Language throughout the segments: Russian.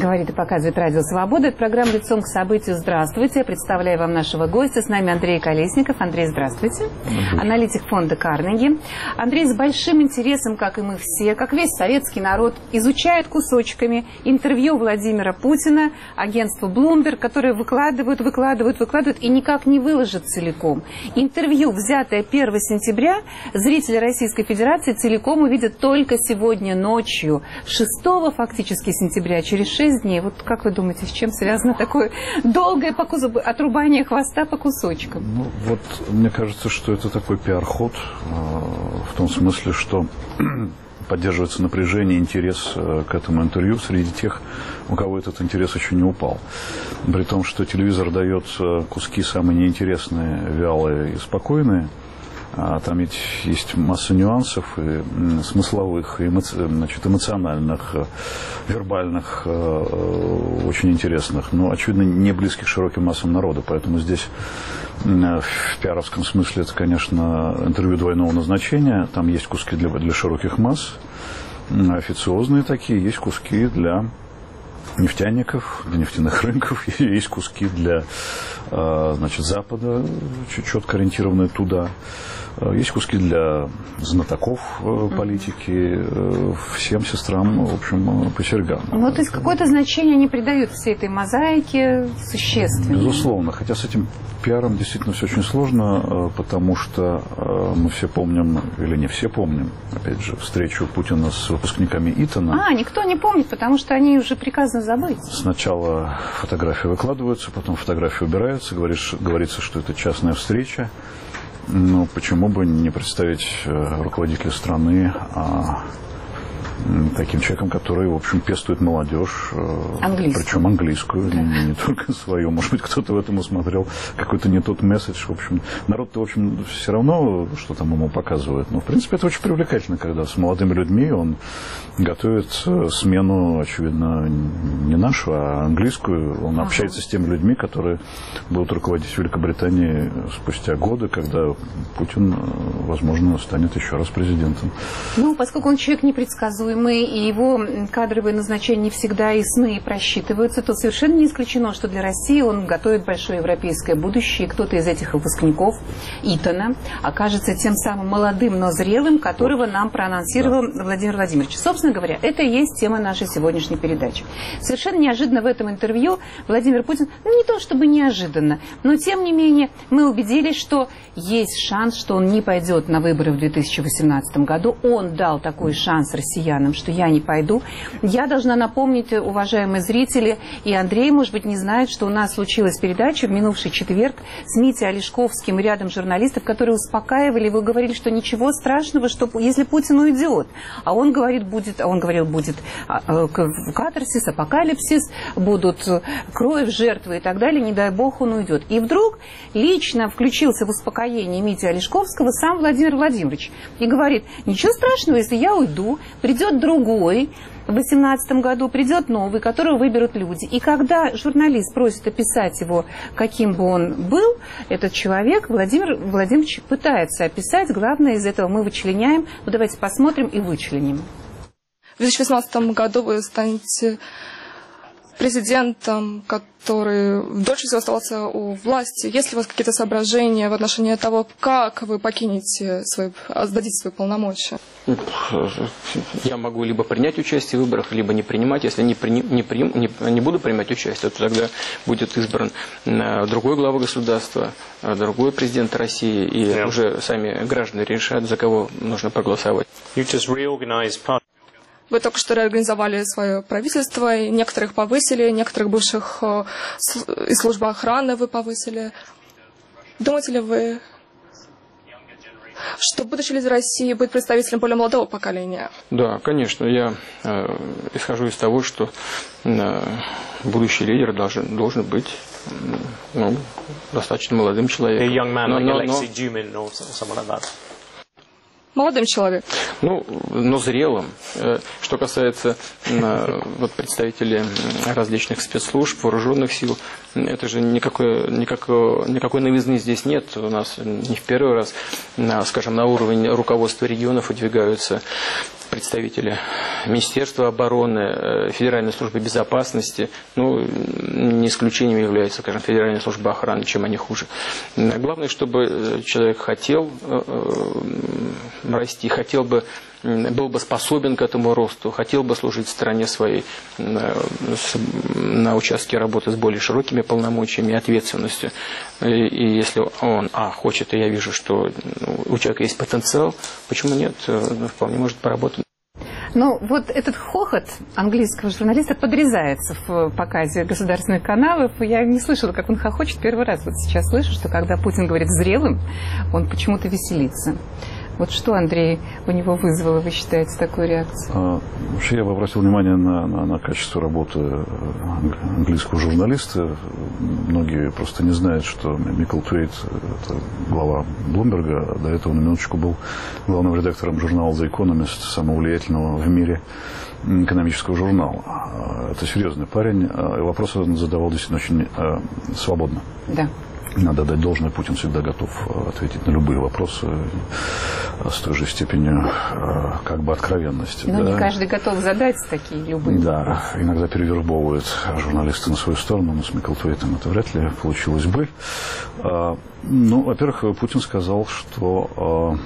Говорит и показывает Радио Свобода. Это программа «Лицом к событию». Здравствуйте. Я представляю вам нашего гостя. С нами Андрей Колесников. Андрей, здравствуйте. Аналитик фонда Карнеги. Андрей с большим интересом, как и мы все, как весь советский народ, изучает кусочками интервью Владимира Путина агентству Bloomberg, которые выкладывают и никак не выложат целиком. Интервью, взятое 1 сентября, зрители Российской Федерации целиком увидят только сегодня ночью, 6 фактически сентября, через 6 дней. Вот как вы думаете, с чем связано такое долгое отрубание хвоста по кусочкам? Ну, вот мне кажется, что это такой пиар-ход, в том смысле, что поддерживается напряжение, интерес к этому интервью среди тех, у кого этот интерес еще не упал. При том, что телевизор дает куски самые неинтересные, вялые и спокойные, а там ведь есть масса нюансов и смысловых, и эмоциональных, вербальных, очень интересных, но, очевидно, не близких широким массам народа. Поэтому здесь в пиаровском смысле это, конечно, интервью двойного назначения. Там есть куски для широких масс, официозные такие, есть куски для нефтяников, для нефтяных рынков, есть куски для, значит, Запада, четко ориентированные туда. Есть куски для знатоков политики, всем сестрам, в общем, по серьгам. Ну, то есть какое-то значение они придают всей этой мозаике существенно. Безусловно. Хотя с этим пиаром действительно все очень сложно, потому что мы все помним, или не все помним, опять же, встречу Путина с выпускниками Итона. Никто не помнит, потому что они уже приказано забыть. Сначала фотографии выкладываются, потом фотографии убираются, говорится, что это частная встреча. Ну, почему бы не представить руководителя страны таким человеком, который, в общем, пестует молодежь, причем английскую, да. не только свою. Может быть, кто-то в этом усмотрел какой-то не тот месседж. В общем, народ-то, в общем, все равно, что там ему показывают. Но, в принципе, это очень привлекательно, когда с молодыми людьми он готовит смену, очевидно, не нашу, а английскую. Он общается с теми людьми, которые будут руководить Великобританией спустя годы, когда Путин, возможно, станет еще раз президентом. Ну, поскольку он человек непредсказуемый, и его кадровые назначения не всегда ясны и просчитываются, то совершенно не исключено, что для России он готовит большое европейское будущее, и кто-то из этих выпускников Итона окажется тем самым молодым, но зрелым, которого нам проанонсировал Владимир Владимирович. Собственно говоря, это и есть тема нашей сегодняшней передачи. Совершенно неожиданно в этом интервью Владимир Путин, не то чтобы неожиданно, но тем не менее мы убедились, что есть шанс, что он не пойдет на выборы в 2018 году. Он дал такой шанс россиянам, что я не пойду. Я должна напомнить, уважаемые зрители, и Андрей, может быть, не знает, что у нас случилась передача в минувший четверг с Митей Олешковским и рядом журналистов, которые успокаивали его, говорили, что ничего страшного, что если Путин уйдет. А он говорил, будет катарсис, апокалипсис, будут кровь, жертвы и так далее, не дай бог он уйдет. И вдруг лично включился в успокоение Мити Олешковского сам Владимир Владимирович и говорит: ничего страшного, если я уйду, придет другой, в 2018 году придет новый, которого выберут люди. И когда журналист просит описать его, каким бы он был, этот человек, Владимир Владимирович пытается описать, главное из этого мы вычленяем. Ну, давайте посмотрим и вычленим. В 2018 году вы станете президентом, который дольше всего оставался у власти. Есть ли у вас какие-то соображения в отношении того, как вы сдадите свои полномочия? Я могу либо принять участие в выборах, либо не принимать. Если не буду принимать участие, то тогда будет избран другой глава государства, другой президент России, и уже сами граждане решат, за кого нужно проголосовать. Вы только что реорганизовали свое правительство, и некоторых повысили, некоторых бывших из службы охраны вы повысили. Думаете ли вы, что будущий лидер России будет представителем более молодого поколения? Да, конечно. Я исхожу из того, что будущий лидер должен быть достаточно молодым человеком. Молодым человеком. Но зрелым. Что касается представителей различных спецслужб, вооруженных сил, это же никакой новизны здесь нет. У нас не в первый раз, скажем, на уровень руководства регионов выдвигаются представители Министерства обороны, Федеральной службы безопасности. Ну, не исключением является, скажем, Федеральная служба охраны, чем они хуже. Главное, чтобы человек хотел расти, был бы способен к этому росту, хотел бы служить стране своей на участке работы с более широкими полномочиями и ответственностью. И если он хочет, и я вижу, что у человека есть потенциал, почему нет, вполне может поработать. Ну, вот этот хохот английского журналиста подрезается в показе государственных каналов. Я не слышала, как он хохочет. Первый раз вот сейчас слышу, что когда Путин говорит зрелым, он почему-то веселится. Вот что, Андрей, у него вызвало, вы считаете, такую реакцию? Вообще я бы обратил внимание на качество работы английского журналиста. Многие просто не знают, что Микл Твейт, это глава Блумберга, до этого на минуточку был главным редактором журнала The Economist, самого влиятельного в мире экономического журнала. Это серьезный парень, и вопросы он задавал действительно очень свободно. Да. Надо дать должное, Путин всегда готов ответить на любые вопросы с той же степенью как бы откровенности. Но не каждый готов задать такие любые вопросы. Иногда перевербовывают журналисты на свою сторону, но с Микл Твейтом это вряд ли получилось бы. Ну, во-первых, Путин сказал, что...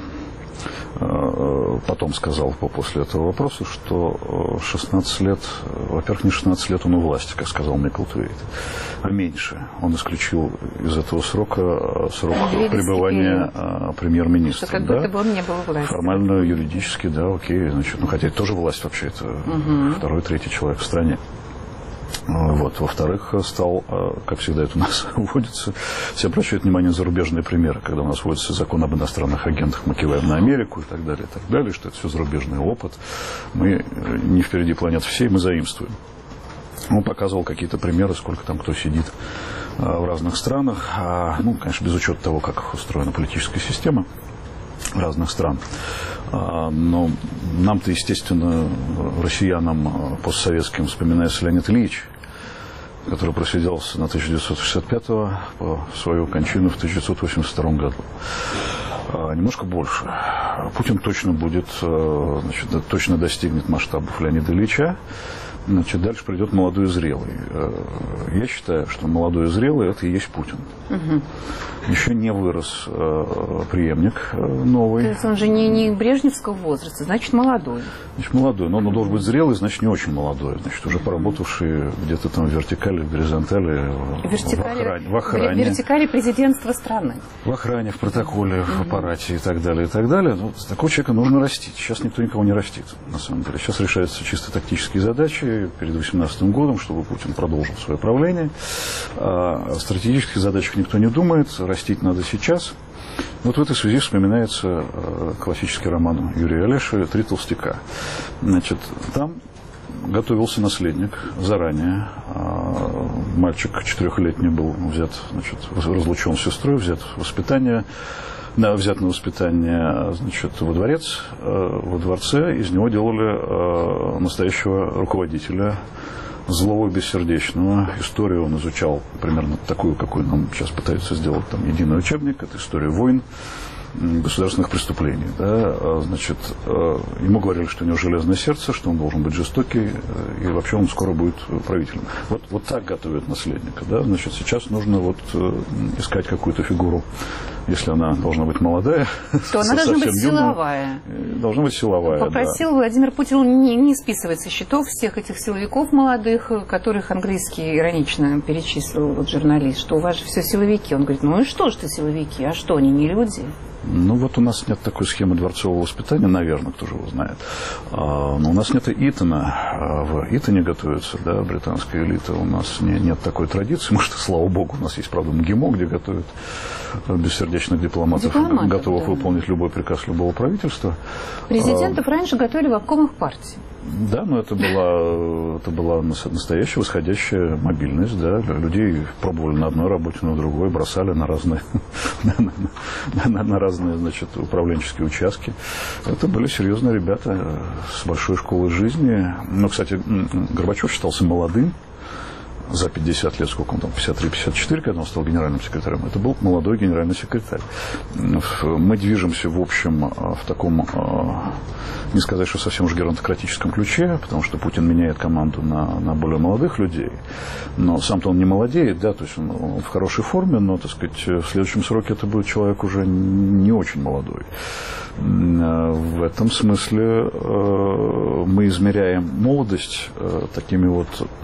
Потом сказал после этого вопроса, что 16 лет, во-первых, не 16 лет он у власти, как сказал Микл Твейт, а меньше. Он исключил из этого срок пребывания премьер-министра. Как будто бы он не был властью. Формально, юридически, да, окей. Значит, хотя это тоже власть вообще, это второй, третий человек в стране. Вот. Во-вторых, стал, как всегда это у нас вводится, все обращают внимание на зарубежные примеры, когда у нас вводится закон об иностранных агентах, мы киваем на Америку и так далее, что это все зарубежный опыт. Мы не впереди планет всей, мы заимствуем. Он показывал какие-то примеры, сколько там кто сидит в разных странах. Ну, конечно, без учета того, как устроена политическая система разных стран. Но нам-то, естественно, россиянам постсоветским вспоминается Леонид Ильич, который просидел на 1965-го по свою кончину в 1982 году. Немножко больше. Путин точно будет, значит, точно достигнет масштабов Леонида Ильича. Значит, дальше придет молодой и зрелый. Я считаю, что молодой и зрелый – это и есть Путин. Еще не вырос преемник новый. То есть он же не брежневского возраста, значит, молодой. Значит, молодой. Но он должен быть зрелый, значит, не очень молодой. Значит, уже поработавший где-то там в вертикали, в горизонтали, в охране. В вертикали президентства страны. В охране, в протоколе, в аппарате и так далее, и так далее. Ну, такого человека нужно растить. Сейчас никто никого не растит, на самом деле. Сейчас решаются чисто тактические задачи перед 2018 годом, чтобы Путин продолжил свое правление. О стратегических задачах никто не думает. Растить надо сейчас. Вот в этой связи вспоминается классический роман Юрия Олеши «Три толстяка». Значит, там готовился наследник заранее. Мальчик 4-летний был взят, значит, разлучен с сестрой, взят на воспитание, значит, во дворец. Во дворце из него делали настоящего руководителя, злого и бессердечного. Историю он изучал примерно такую, какую нам сейчас пытаются сделать там единый учебник. Это история войн, государственных преступлений. Да? Значит, ему говорили, что у него железное сердце, что он должен быть жестокий, и вообще он скоро будет правителем. Вот так готовят наследника. Да? Значит, сейчас нужно вот искать какую-то фигуру. Если она должна быть молодая, то она должна быть силовая. Должна быть силовая. Попросил Владимир Путин не списывать со счетов всех этих силовиков молодых, которых английский иронично перечислил вот журналист, что у вас же все силовики. Он говорит, ну и что силовики, а что, они не люди? Ну, вот у нас нет такой схемы дворцового воспитания, наверное, кто же его знает. Но у нас нет и Итона. В Итоне готовится, да, британская элита. У нас нет такой традиции. Может, слава богу, у нас есть, правда, МГИМО, где готовят бессердечных дипломатов, готовых выполнить любой приказ любого правительства. Президентов раньше готовили в обкомах партии. Да, но это была настоящая восходящая мобильность, да. Людей пробовали на одной работе, на другой, бросали на разные, значит, управленческие участки. Это были серьезные ребята с большой школой жизни. Но, кстати, Горбачев считался молодым. за 50 лет, сколько он там, 53-54, когда он стал генеральным секретарем, это был молодой генеральный секретарь. Мы движемся, в общем, в таком, не сказать, что совсем уж геронтократическом ключе, потому что Путин меняет команду на более молодых людей, но сам-то он не молодеет, да, то есть он в хорошей форме, но, так сказать, в следующем сроке это будет человек уже не очень молодой. В этом смысле мы измеряем молодость такими вот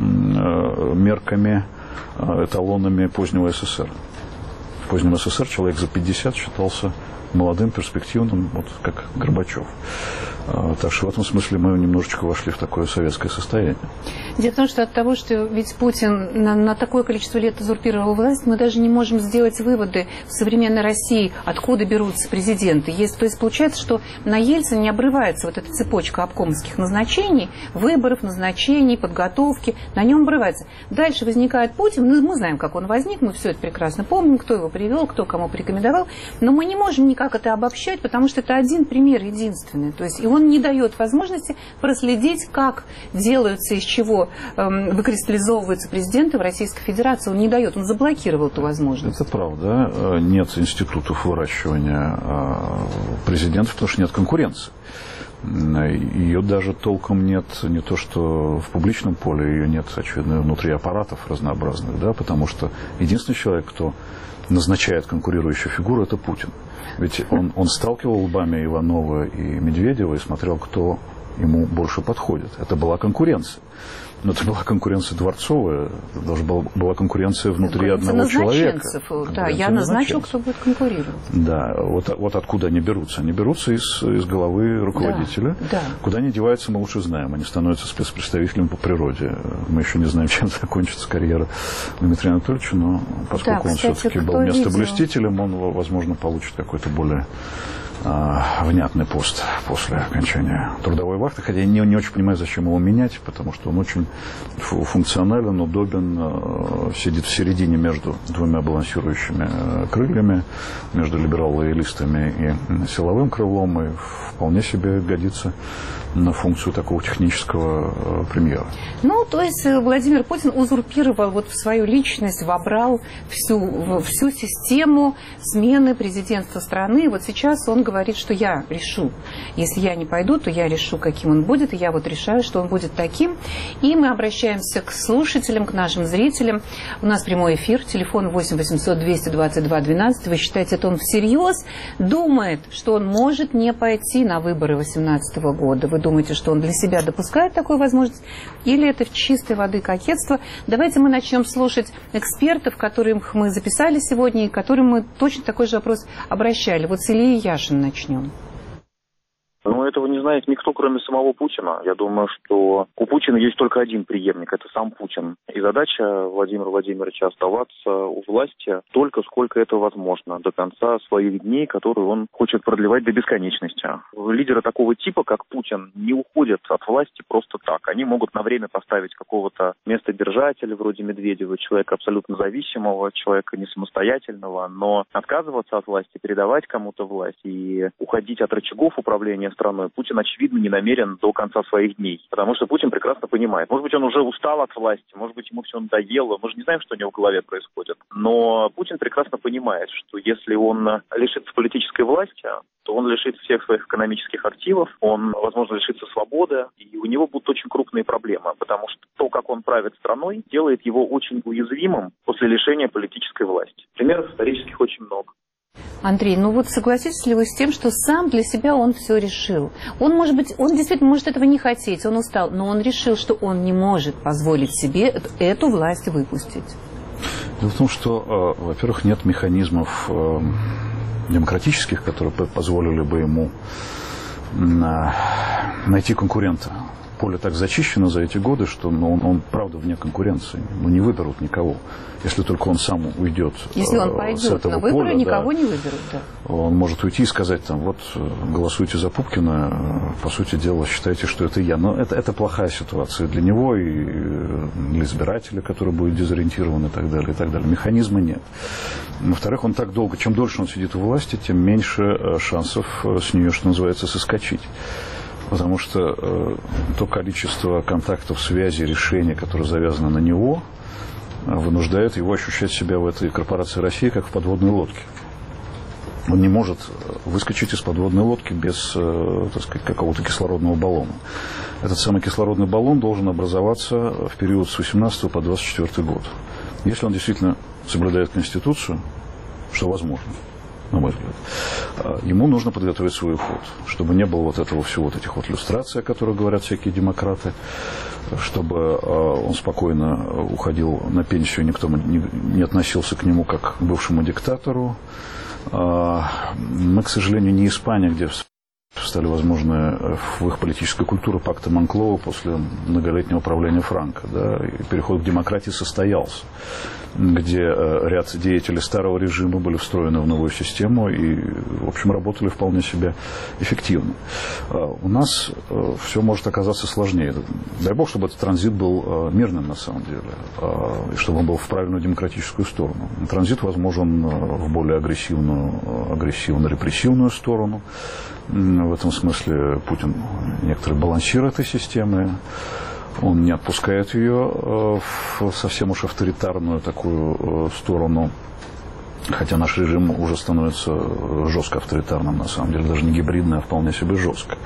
мерками, эталонами позднего СССР. В позднем СССР человек за 50 считался молодым, перспективным, вот как Горбачев. Так что в этом смысле мы немножечко вошли в такое советское состояние. Дело в том, что от того, что ведь Путин на такое количество лет узурпировал власть, мы даже не можем сделать выводы в современной России, откуда берутся президенты. То есть получается, что на Ельцине не обрывается вот эта цепочка обкомовских назначений, выборов, назначений, подготовки, на нем обрывается. Дальше возникает Путин, мы знаем, как он возник, мы все это прекрасно помним, кто его привел, кто кому порекомендовал, но мы не можем никак это обобщать, потому что это один пример единственный. То есть и он не дает возможности проследить, как делаются, из чего выкристаллизовываются президенты в Российской Федерации. Он не дает, он заблокировал эту возможность. Это правда. Нет институтов выращивания президентов, потому что нет конкуренции. Ее даже толком нет, не то что в публичном поле, ее нет, очевидно, внутри аппаратов разнообразных, да, потому что единственный человек, кто назначает конкурирующую фигуру, это Путин. Ведь он сталкивал лбами Иванова и Медведева и смотрел, кто ему больше подходит. Это была конкуренция. Но это была конкуренция дворцовая, даже была конкуренция внутри одного человека. Да, я назначил, кто будет конкурировать. Да, вот откуда они берутся. Они берутся из головы руководителя. Да, да. Куда они деваются, мы лучше знаем. Они становятся спецпредставителями по природе. Мы еще не знаем, чем закончится карьера Дмитрия Анатольевича, но поскольку он все-таки был местоблюстителем, он, возможно, получит какой-то более внятный пост после окончания трудовой вахты, хотя я не очень понимаю, зачем его менять, потому что он очень функционален, удобен, сидит в середине между двумя балансирующими крыльями, между либерал-лоялистами и силовым крылом, и вполне себе годится на функцию такого технического премьера. Ну, то есть Владимир Путин узурпировал вот в свою личность, вобрал всю систему смены президентства страны. Вот сейчас он говорит, что я решу. Если я не пойду, то я решу, каким он будет, и я вот решаю, что он будет таким. И мы обращаемся к слушателям, к нашим зрителям. У нас прямой эфир, телефон 8 800 222 12. Вы считаете, это он всерьез думает, что он может не пойти на выборы 2018 года? Вы думаете, что он для себя допускает такую возможность? Или это в чистой воды кокетство? Давайте мы начнем слушать экспертов, которых мы записали сегодня, и которым мы точно такой же вопрос обращали. Вот с Ильей Яшин начнем. Но этого не знает никто, кроме самого Путина. Я думаю, что у Путина есть только один преемник, это сам Путин. И задача Владимира Владимировича оставаться у власти столько, сколько это возможно, до конца своих дней, которые он хочет продлевать до бесконечности. Лидеры такого типа, как Путин, не уходят от власти просто так. Они могут на время поставить какого-то местодержателя, вроде Медведева, человека абсолютно зависимого, человека не самостоятельного, но отказываться от власти, передавать кому-то власть и уходить от рычагов управления страной Путин, очевидно, не намерен до конца своих дней. Потому что Путин прекрасно понимает. Может быть, он уже устал от власти, может быть, ему все надоело. Мы же не знаем, что у него в голове происходит. Но Путин прекрасно понимает, что если он лишится политической власти, то он лишит всех своих экономических активов, он, возможно, лишится свободы, и у него будут очень крупные проблемы, потому что то, как он правит страной, делает его очень уязвимым после лишения политической власти. Примеров исторических очень много. Андрей, ну вот согласитесь ли вы с тем, что сам для себя он все решил? Он, может быть, он действительно может этого не хотеть, он устал, но он решил, что он не может позволить себе эту власть выпустить. Дело в том, что, во-первых, нет механизмов демократических, которые позволили бы ему найти конкурента. Поле так зачищено за эти годы, что он правда вне конкуренции. Не выберут никого, если только он сам уйдет. Если он пойдет на выборы, никого не выберут. Да. Он может уйти и сказать, там, вот, голосуйте за Пупкина, по сути дела, считайте, что это я. Но это плохая ситуация для него и для избирателя, который будет дезориентирован и так далее, и так далее. Механизма нет. Во-вторых, он так долго, чем дольше он сидит у власти, тем меньше шансов с нее, что называется, соскочить. Потому что то количество контактов, связей, решений, которые завязаны на него, вынуждает его ощущать себя в этой корпорации России как в подводной лодке. Он не может выскочить из подводной лодки без, так сказать, какого-то кислородного баллона. Этот самый кислородный баллон должен образоваться в период с 18 по 24 год. Если он действительно соблюдает Конституцию, что возможно, на мой взгляд, ему нужно подготовить свой уход, чтобы не было вот этого всего, вот этих вот люстраций, о которых говорят всякие демократы, чтобы он спокойно уходил на пенсию, никто не относился к нему как к бывшему диктатору. Мы, к сожалению, не Испания, где стали возможны в их политической культуре пакты Монклова после многолетнего правления Франко. Да, и переход к демократии состоялся, где ряд деятелей старого режима были встроены в новую систему и, в общем, работали вполне себе эффективно. У нас все может оказаться сложнее. Дай бог, чтобы этот транзит был мирным на самом деле, и чтобы он был в правильную демократическую сторону. Транзит возможен в более агрессивно-репрессивную сторону. В этом смысле Путин некоторый балансир этой системы. Он не отпускает ее в совсем уж авторитарную такую сторону. Хотя наш режим уже становится жестко авторитарным, на самом деле, даже не гибридный, а вполне себе жестко.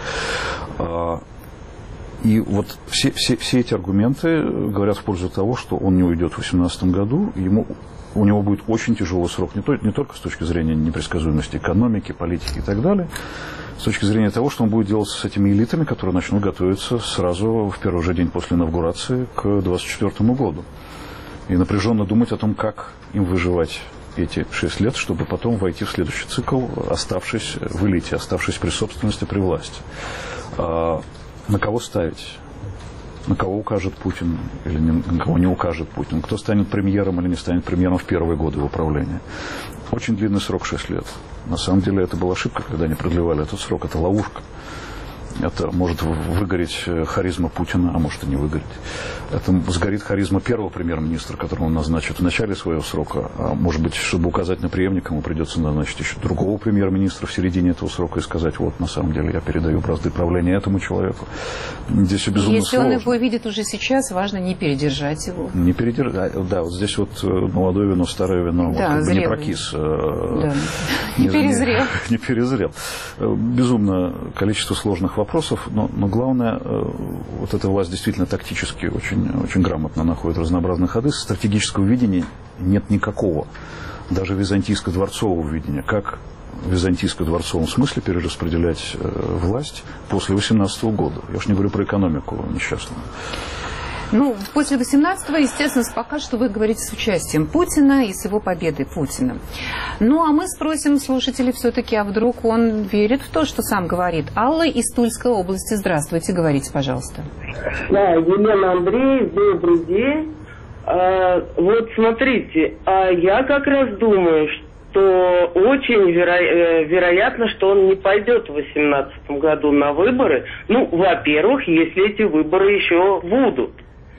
И вот все эти аргументы говорят в пользу того, что он не уйдет в 2018 году, у него будет очень тяжелый срок, не только с точки зрения непредсказуемости экономики, политики и так далее, с точки зрения того, что он будет делать с этими элитами, которые начнут готовиться сразу в первый же день после инаугурации к 2024 году. И напряженно думать о том, как им выживать эти 6 лет, чтобы потом войти в следующий цикл, оставшись в элите, оставшись при собственности, при власти. На кого ставить? На кого укажет Путин или на кого не укажет Путин? Кто станет премьером или не станет премьером в первые годы его правления? Очень длинный срок, 6 лет. На самом деле это была ошибка, когда они продлевали этот срок. Это ловушка. Это может выгореть харизма Путина, а может и не выгореть. Это сгорит харизма первого премьер-министра, которого он назначит в начале своего срока. А может быть, чтобы указать на преемника, ему придется назначить еще другого премьер-министра в середине этого срока и сказать, вот, на самом деле, я передаю бразды правления этому человеку. Здесь все безумно Если сложно. он его видит уже сейчас, важно не передержать его. Не передержать. Да, вот здесь вот молодое вино, старое вино, да, вот, не прокис. Да. Не перезрел. Не перезрел. Безумно количество сложных вопросов, но главное, вот эта власть действительно тактически очень грамотно находит разнообразные ходы. Стратегического видения нет никакого, даже византийско-дворцового видения. Как в византийско-дворцовом смысле перераспределять власть после 2018 года? Я уж не говорю про экономику несчастную. Ну, после 18-го, естественно, пока что вы говорите с участием Путина и с его победой Путина. Ну, а мы спросим слушателей все-таки, а вдруг он верит в то, что сам говорит. Алла из Тульской области. Здравствуйте, говорите, пожалуйста. Да, Елена Андреев, добрый день. Вот смотрите, я как раз думаю, что очень вероятно, что он не пойдет в 2018 году на выборы. Ну, во-первых, если эти выборы еще будут.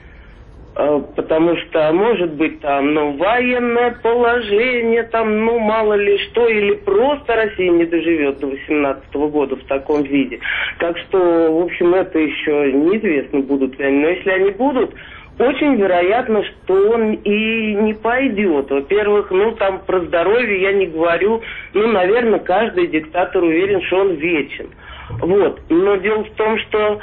Потому что, может быть, там, военное положение, там, мало ли что, или просто Россия не доживет до 2018 года в таком виде. Так что, в общем, это еще неизвестно, будут ли они. Но если они будут, очень вероятно, что он и не пойдет. Во-первых, там про здоровье я не говорю. Наверное, каждый диктатор уверен, что он вечен. Вот. Но дело в том, что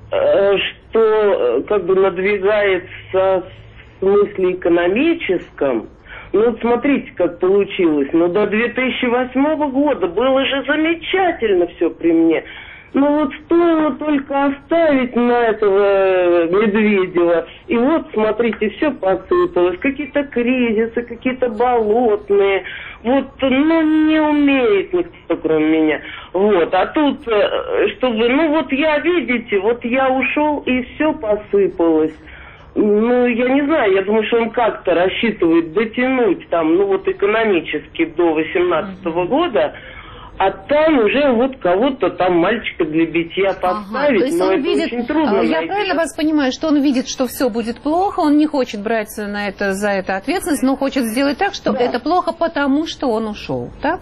как бы надвигается в смысле экономическом. Вот смотрите, как получилось. До 2008 года было же замечательно все при мне. Вот стоило только оставить на этого Медведева. И вот, смотрите, все посыпалось. Какие-то кризисы, какие-то болотные. Вот, не умеет никто, кроме меня. Вот, а тут, чтобы, видите, я ушел, и все посыпалось. Я не знаю, я думаю, что он как-то рассчитывает дотянуть экономически до 2018 года. А там уже кого-то там мальчика для битья поставить, то есть но он это видит, очень трудно. Я правильно вас понимаю, что он видит, что все будет плохо, он не хочет браться за это ответственность, но хочет сделать так, что это плохо, потому что он ушел, так?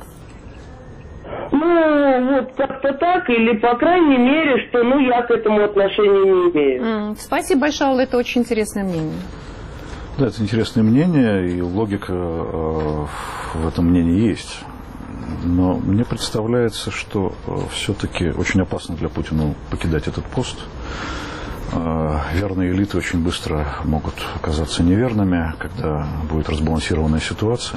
Как-то так, или по крайней мере, что я к этому отношения не имею. Спасибо большое, Алла, это очень интересное мнение. Да, это интересное мнение, и логика в этом мнении есть. Но мне представляется, что все-таки очень опасно для Путина покидать этот пост. Верные элиты очень быстро могут оказаться неверными, когда будет разбалансированная ситуация.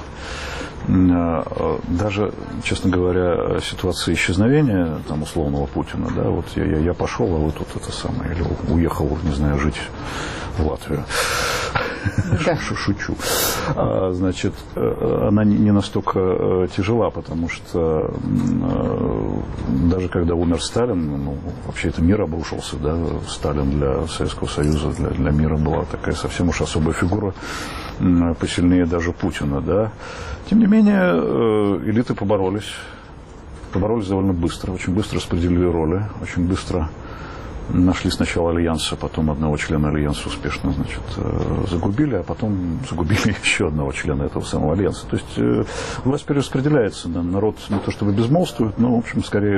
Даже, честно говоря, ситуация исчезновения там, условного Путина, да, вот я пошел, а вы тут это самое, или уехал, не знаю, жить в Латвию. Да. Шучу. Значит, она не настолько тяжела, потому что даже когда умер Сталин, ну, вообще это мир обрушился, да, Сталин для Советского Союза, для мира была такая совсем уж особая фигура, посильнее даже Путина, да. Тем не менее, элиты поборолись довольно быстро, очень быстро распределили роли, очень быстро нашли сначала альянса, потом одного члена альянса успешно, значит, загубили, а потом загубили еще одного члена этого самого альянса. То есть власть перераспределяется, да, народ не то чтобы безмолвствует, но, в общем, скорее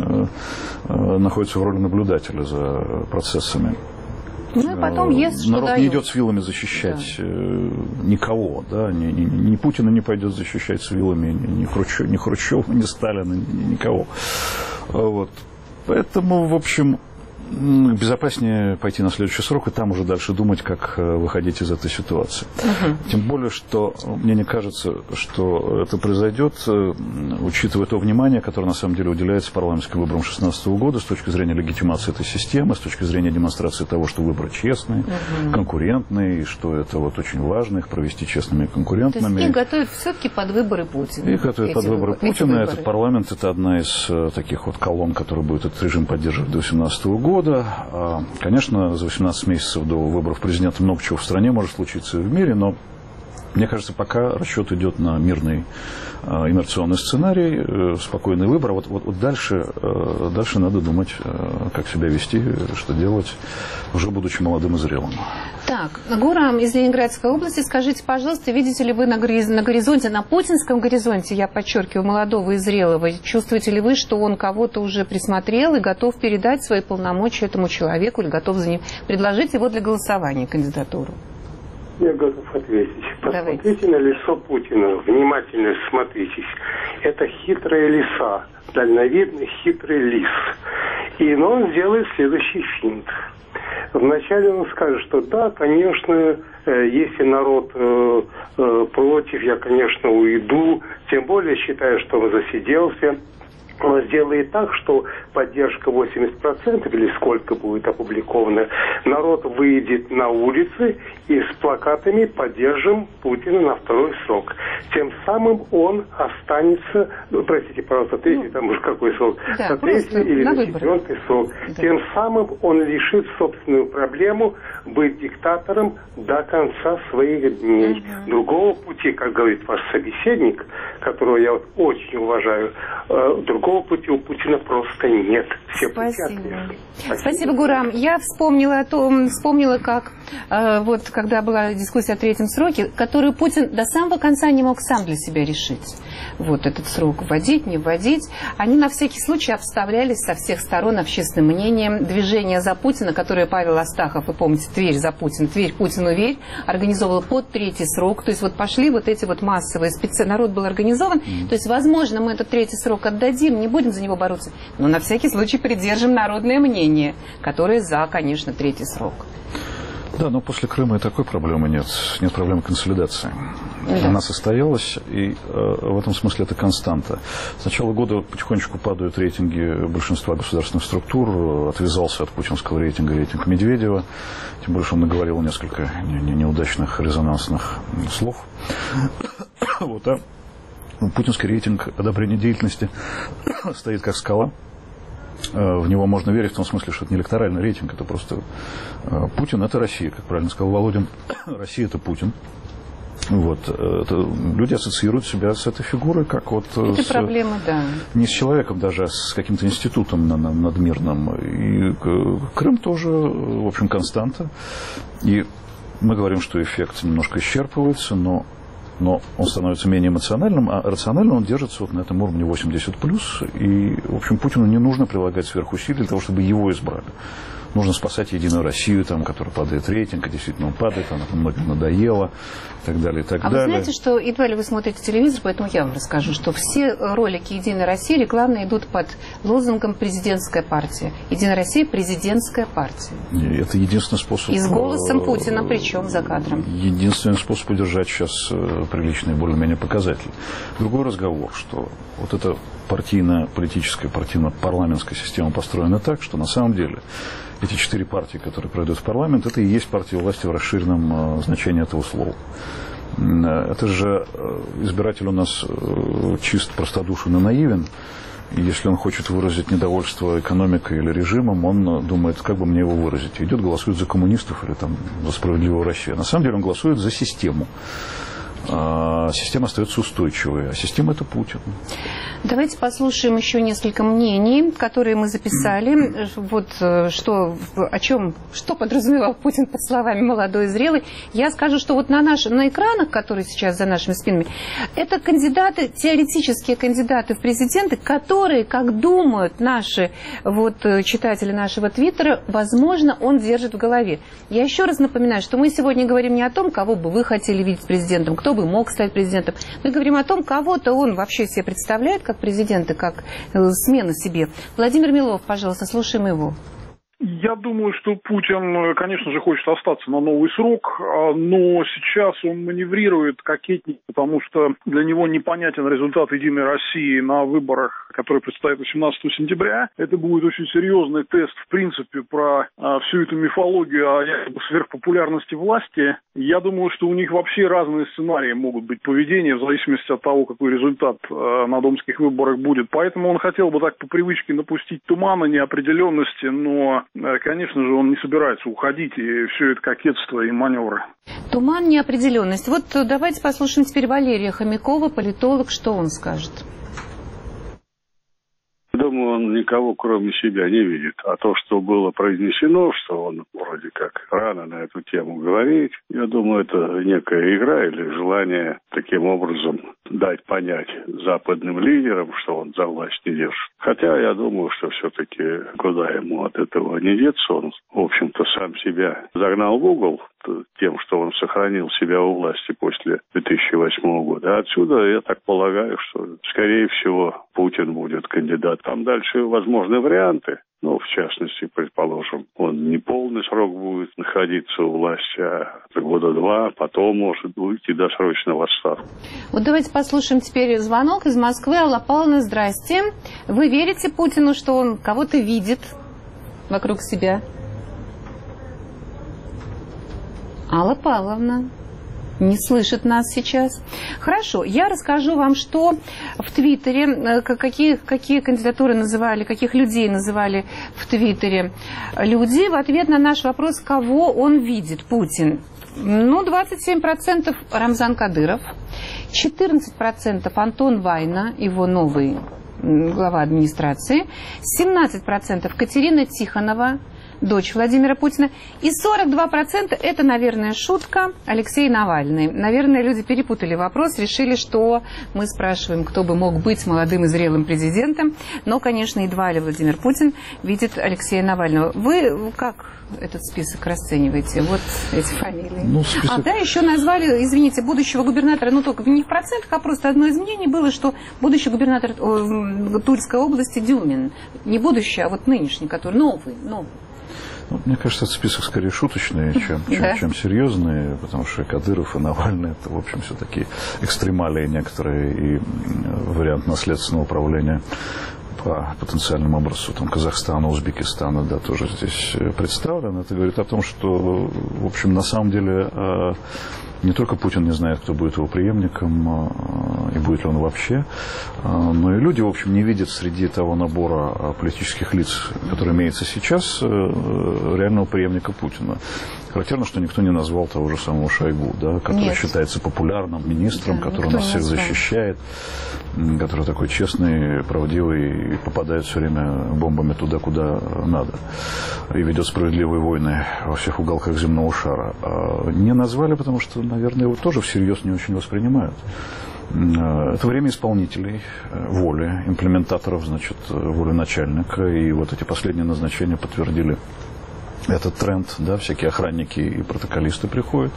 находится в роли наблюдателя за процессами. Ну, и потом ест, что народ дают. Не идет с вилами защищать никого, да, ни Путина не пойдет защищать с вилами, ни Хрущева, ни Сталина, никого. Вот. Поэтому, в общем, безопаснее пойти на следующий срок и там уже дальше думать, как выходить из этой ситуации. Тем более, что мне не кажется, что это произойдет, учитывая то внимание, которое на самом деле уделяется парламентским выборам 2016 года с точки зрения легитимации этой системы, с точки зрения демонстрации того, что выборы честные, конкурентные, и что это вот очень важно их провести честными и конкурентными. То есть их готовят все-таки под выборы Путина. Их готовят под выборы Путина. Этот парламент – это одна из таких вот колонн, которые будет этот режим поддерживать до 2018 года. Конечно, за 18 месяцев до выборов президента много чего в стране может случиться и в мире, но мне кажется, пока расчет идет на мирный инерционный сценарий, спокойный выбор. Вот дальше надо думать, как себя вести, что делать, уже будучи молодым и зрелым. Так, Гурам из Ленинградской области, скажите, пожалуйста, видите ли вы на горизонте, на путинском горизонте, я подчеркиваю, молодого и зрелого, чувствуете ли вы, что он кого-то уже присмотрел и готов передать свои полномочия этому человеку, или готов за ним предложить его для голосования, кандидатуру? Я готов ответить. Посмотрите на лицо Путина, внимательно смотритесь. Это хитрая лиса, дальновидный хитрый лис. Но он сделает следующий финт. Вначале он скажет, что да, конечно, если народ против, я, конечно, уйду. Тем более считаю, что он засиделся. Он сделает так, что поддержка 80% или сколько будет опубликовано, народ выйдет на улицы и с плакатами «Поддержим Путина на второй срок». Тем самым он останется, простите, пожалуйста, третий, там уж какой срок, да, на третий или на четвертый срок. Да. Тем самым он решит собственную проблему быть диктатором до конца своих дней. Другого пути, как говорит ваш собеседник, которого я вот очень уважаю, другого пути у Путина просто нет. Все Спасибо. Спасибо, Гурам. Я вспомнила, как вот когда была дискуссия о третьем сроке, которую Путин до самого конца не мог сам для себя решить. Вот этот срок вводить, не вводить. Они на всякий случай обставлялись со всех сторон общественным мнением. Движение за Путина, которое Павел Астахов, вы помните, Тверь за Путин, Тверь Путину верь, организовывал под третий срок. То есть вот пошли вот эти вот массовые народ был организован. То есть, возможно, мы этот третий срок отдадим, не будем за него бороться, но на всякий случай придержим народное мнение, которое за, конечно, третий срок. Да, но после Крыма и такой проблемы нет. Нет проблемы консолидации. Да. Она состоялась, и в этом смысле это константа. С начала года потихонечку падают рейтинги большинства государственных структур. Отвязался от путинского рейтинга рейтинг Медведева. Тем больше он наговорил несколько неудачных резонансных слов. Вот, а путинский рейтинг одобрения деятельности стоит как скала. В него можно верить в том смысле, что это не электоральный рейтинг, это просто Путин – это Россия, как правильно сказал Володин. Россия – это Путин. Вот. Люди ассоциируют себя с этой фигурой, как вот проблемы, да. Не с человеком даже, а с каким-то институтом надмирным. И Крым тоже, в общем, константа. И мы говорим, что эффект немножко исчерпывается, но он становится менее эмоциональным, а рационально он держится вот на этом уровне 80+. И, в общем, Путину не нужно прилагать сверхусилий для того, чтобы его избрали. нужно спасать Единую Россию, там, которая падает рейтинг, действительно он падает, она многим надоела, и так далее, и так далее. Вы знаете, что едва ли вы смотрите телевизор, поэтому я вам расскажу, что все ролики «Единой России» рекламные идут под лозунгом «Президентская партия». «Единая Россия» – президентская партия. Это единственный способ... И с голосом Путина, причем за кадром. Единственный способ удержать сейчас приличные более-менее показатели. Другой разговор, что вот эта партийно-политическая, партийно-парламентская система построена так, что на самом деле эти 4 партии, которые пройдут в парламент, это и есть партия власти в расширенном значении этого слова. Это же избиратель у нас чист, простодушен и наивен. И если он хочет выразить недовольство экономикой или режимом, он думает, как бы мне его выразить. Идет, голосует за коммунистов или там, за справедливую Россию. На самом деле он голосует за систему. Система остается устойчивой, а система – это Путин. Давайте послушаем еще несколько мнений, которые мы записали. Вот что подразумевал Путин под словами «молодой и зрелый». Я скажу, что вот на экранах, которые сейчас за нашими спинами, это кандидаты, теоретические кандидаты в президенты, которые, как думают наши читатели нашего Твиттера, возможно, он держит в голове. Я еще раз напоминаю, что мы сегодня говорим не о том, кого бы вы хотели видеть президентом, кто бы мог стать президентом. Мы говорим о том, кого-то он вообще себе представляет как президента, как смену себе. Владимир Милов, пожалуйста, слушаем его. Я думаю, что Путин, конечно же, хочет остаться на новый срок, но сейчас он маневрирует, кокетничает, потому что для него непонятен результат «Единой России» на выборах, которые предстоят 18 сентября. Это будет очень серьезный тест, в принципе, про всю эту мифологию о сверхпопулярности власти. Я думаю, что у них вообще разные сценарии могут быть поведения, в зависимости от того, какой результат на домских выборах будет. Поэтому он хотел бы так по привычке напустить тумана, неопределенности, но... Конечно же, он не собирается уходить, и все это кокетство и маневры. Туман, неопределенность. Вот давайте послушаем теперь Валерия Хомякова, политолог, что он скажет. Думаю, он никого кроме себя не видит. А то, что было произнесено, что он вроде как рано на эту тему говорит, я думаю, это некая игра или желание таким образом дать понять западным лидерам, что он за власть не держит. Хотя я думаю, что все-таки куда ему от этого не деться, он, в общем-то, сам себя загнал в угол тем, что он сохранил себя у власти после 2008 года. А отсюда, я так полагаю, что, скорее всего, Путин будет кандидат. Там дальше возможны варианты. Ну, в частности, предположим, он не полный срок будет находиться у власти, а года 2, потом может уйти досрочно в отставку. Вот давайте послушаем теперь звонок из Москвы. Алла Павловна, здрасте. Вы верите Путину, что он кого-то видит вокруг себя? Алла Павловна не слышит нас сейчас. Хорошо, я расскажу вам, что в Твиттере, какие кандидатуры называли, каких людей называли в Твиттере люди в ответ на наш вопрос, кого он видит, Путин. 27% Рамзан Кадыров, 14% Антон Вайна, его новый глава администрации, 17% Катерина Тихонова, дочь Владимира Путина, и 42% это, наверное, шутка, Алексей Навальный. Наверное, люди перепутали вопрос, решили, что мы спрашиваем, кто бы мог быть молодым и зрелым президентом, но, конечно, едва ли Владимир Путин видит Алексея Навального. Вы как этот список расцениваете? Вот эти фамилии. Список... да, еще назвали, извините, будущего губернатора, только не в процентах, а просто одно из мнений было, что будущий губернатор Тульской области Дюмин. Не будущий, а вот нынешний, который новый. Мне кажется, этот список скорее шуточный, чем серьезный, потому что Кадыров и Навальный – это, в общем, все-таки экстремалии некоторые и вариант наследственного управления по потенциальному образцу Казахстана, Узбекистана, да, тоже здесь представлен. Это говорит о том, что, в общем, на самом деле не только Путин не знает, кто будет его преемником и будет ли он вообще, но и люди, в общем, не видят среди того набора политических лиц, который имеется сейчас, реального преемника Путина. Характерно, что никто не назвал того же самого Шойгу, да, который считается популярным министром, который нас всех защищает, который такой честный, правдивый и попадает все время бомбами туда, куда надо. И ведет справедливые войны во всех уголках земного шара. Не назвали, потому что, наверное, его тоже всерьез не очень воспринимают. Это время исполнителей, воли, имплементаторов, воли начальника. И вот эти последние назначения подтвердили этот тренд, да, всякие охранники и протоколисты приходят.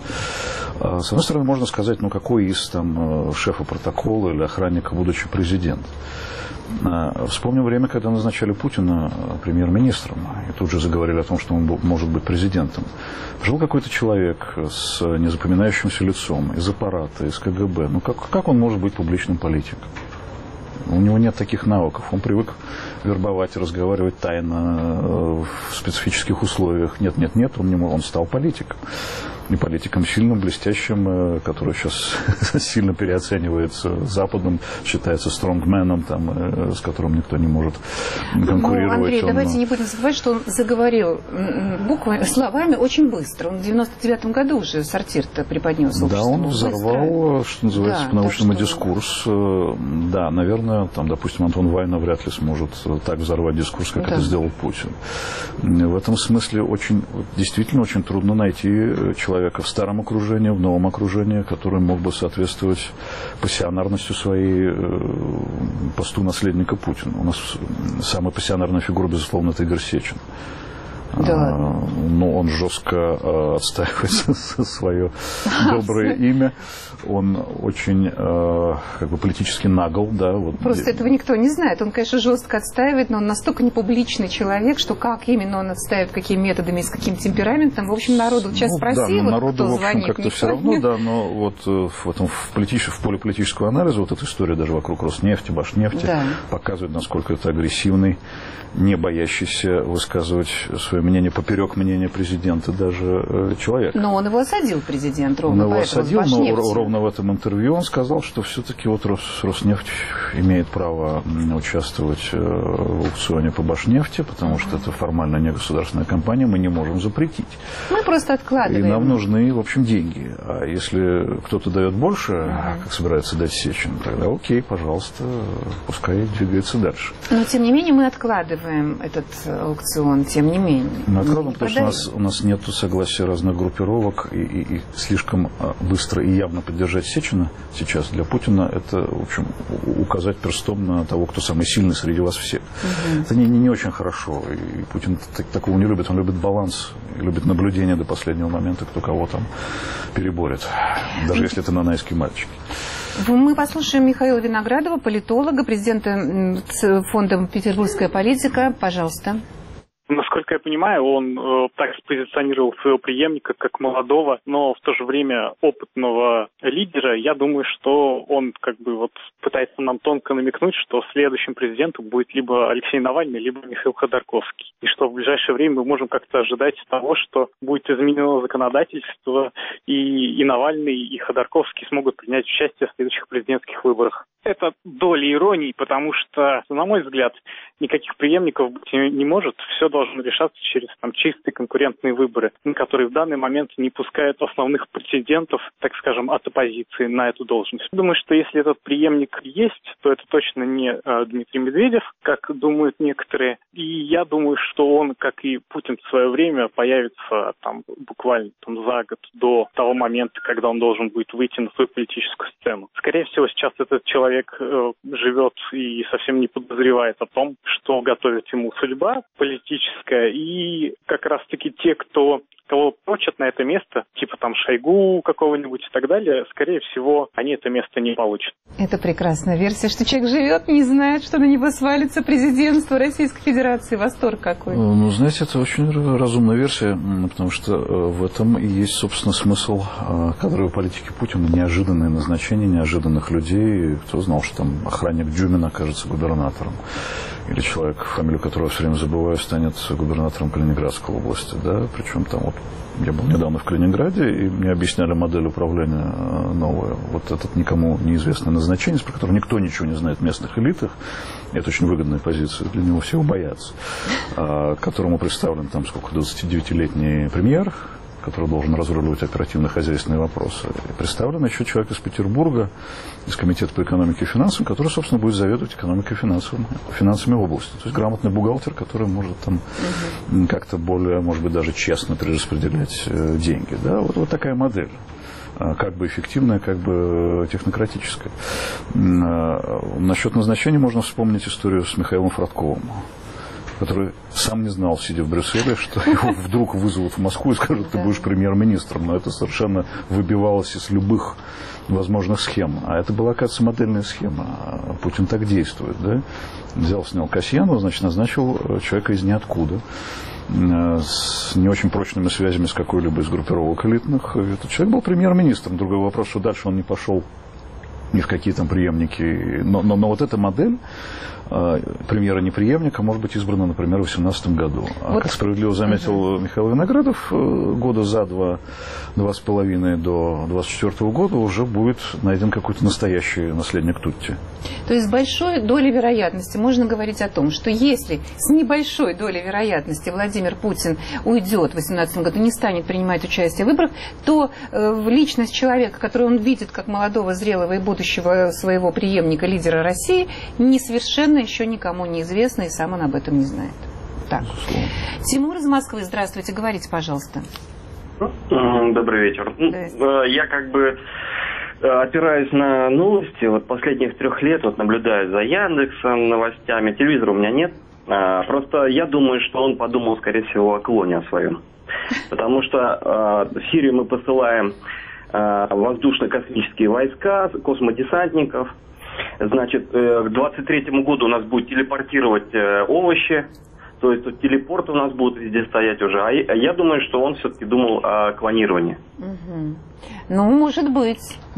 С одной стороны, можно сказать, ну какой из там шефа протокола или охранника, будучи президент. Вспомним время, когда назначали Путина премьер-министром, и тут же заговорили о том, что он может быть президентом. Жил какой-то человек с незапоминающимся лицом, из аппарата, из КГБ. Ну как он может быть публичным политиком? У него нет таких навыков. Он привык вербовать, разговаривать тайно в специфических условиях. Нет, он стал политиком. И политиком сильным, блестящим, который сейчас сильно переоценивается Западом, считается стронгменом, там, с которым никто не может конкурировать. Ну, Андрей, давайте не будем забывать, что он заговорил словами очень быстро. Он в 99-м году уже сортир-то преподнес. Да, он взорвал, что называется, по-научному дискурс. Да, наверное, там, допустим, Антон Вайна вряд ли сможет так взорвать дискурс, как это сделал Путин. В этом смысле действительно очень трудно найти человека в старом окружении, в новом окружении, который мог бы соответствовать пассионарностью своей посту наследника Путина. У нас самая пассионарная фигура, безусловно, это Игорь Сечин. Да. Но он жестко отстаивает свое доброе имя. Он очень политически нагл. Да, вот. Просто этого никто не знает. Он, конечно, жестко отстаивает, но он настолько непубличный человек, что как именно он отстаивает, какими методами и с каким темпераментом. В общем, народу сейчас спроси, да, народу, кто в общем, звонит. Как-то все равно, да, но вот в поле политического анализа вот эта история даже вокруг Роснефти, Башнефти показывает, насколько это агрессивный, не боящийся высказывать свое мнение поперек мнения президента даже человек. Но он его осадил, президент, ровно поэтому с Башнефти. Но ровно в этом интервью он сказал, что все-таки вот Роснефть имеет право участвовать в аукционе по Башнефти, потому что это формально не государственная компания, мы не можем запретить. Мы просто откладываем. И нам нужны, в общем, деньги. А если кто-то дает больше, как собирается дать Сечин, тогда окей, пожалуйста, пускай двигается дальше. Но, тем не менее, мы откладываем этот аукцион, тем не менее. Мы откладываем, потому что у нас нет согласия разных группировок, и слишком быстро и явно поддержать Сечина сейчас для Путина, это, в общем, указать перстом на того, кто самый сильный среди вас всех. Это не очень хорошо, и Путин такого не любит. Он любит баланс, любит наблюдение до последнего момента, кто кого там переборет, даже если это нанайские мальчики. Мы послушаем Михаила Виноградова, политолога, президента фонда «Петербургская политика». Пожалуйста. Насколько я понимаю, он так спозиционировал своего преемника как молодого, но в то же время опытного лидера. Я думаю, что он пытается нам тонко намекнуть, что следующим президентом будет либо Алексей Навальный, либо Михаил Ходорковский. И что в ближайшее время мы можем как-то ожидать того, что будет изменено законодательство, и Навальный, и Ходорковский смогут принять участие в следующих президентских выборах. Это доля иронии, потому что, на мой взгляд, никаких преемников быть не может. Все должно решаться через чистые конкурентные выборы, которые в данный момент не пускают основных претендентов, так скажем, от оппозиции на эту должность. Думаю, что если этот преемник есть, то это точно не Дмитрий Медведев, как думают некоторые. И я думаю, что он, как и Путин в свое время, появится буквально за год до того момента, когда он должен будет выйти на свою политическую сцену. Скорее всего, сейчас этот человек живет и совсем не подозревает о том, что готовит ему судьба политическая. И как раз-таки те, кого прочат на это место, типа Шойгу какого-нибудь и так далее, скорее всего, они это место не получат. Это прекрасная версия, что человек живет, не знает, что на него свалится президентство Российской Федерации. Восторг какой. Ну, знаете, это очень разумная версия, потому что в этом и есть, собственно, смысл кадровой политики Путина. Неожиданные назначения, неожиданных людей. Кто знал, что там охранник Дюмин окажется губернатором? Или человек, фамилию которого все время забываю, станет губернатором Калининградской области, да, причем там я был недавно в Калининграде, и мне объясняли модель управления новую. Вот этот никому неизвестное назначение, про которое никто ничего не знает в местных элитах, это очень выгодная позиция, для него все боятся, которому представлен 29-летний премьер, который должен разруливать оперативно-хозяйственные вопросы. И представлен еще человек из Петербурга, из Комитета по экономике и финансам, который, собственно, будет заведовать экономикой и финансами области. То есть грамотный бухгалтер, который может как-то более, может быть, даже честно перераспределять деньги. Да? Вот такая модель. Как бы эффективная, как бы технократическая. Насчет назначения можно вспомнить историю с Михаилом Фродковым. который сам не знал, сидя в Брюсселе, что его вдруг вызовут в Москву и скажут, ты будешь премьер-министром. Но это совершенно выбивалось из любых возможных схем. А это была, оказывается, модельная схема. Путин так действует, да? Взял, снял Касьянова, значит, назначил человека из ниоткуда, с не очень прочными связями с какой-либо из группировок элитных. Этот человек был премьер-министром. Другой вопрос, что дальше он не пошел ни в какие там преемники. Но вот эта модель премьера-непреемника может быть избрана, например, в 2018 году. А как справедливо заметил Михаил Виноградов, года за 2,5 до 2024 года уже будет найден какой-то настоящий наследник Тутти. То есть с большой долей вероятности можно говорить о том, что если с небольшой долей вероятности Владимир Путин уйдет в 2018 году, не станет принимать участие в выборах, то личность человека, которую он видит как молодого, зрелого и будущего своего преемника, лидера России, несовершенно еще никому не известно, и сам он об этом не знает. Так. Тимур из Москвы, здравствуйте, говорите, пожалуйста. Добрый вечер. Я как бы опираюсь на новости, вот последних 3 лет вот наблюдаю за Яндексом, новостями, телевизора у меня нет. Просто я думаю, что он подумал, скорее всего, о клоне о своем. Потому что в Сирию мы посылаем воздушно-космические войска, космодесантников. Значит, к 23-му году у нас будет телепортировать овощи, то есть тут телепорт у нас будут везде стоять уже. А я думаю, что он все-таки думал о клонировании. Ну, может быть.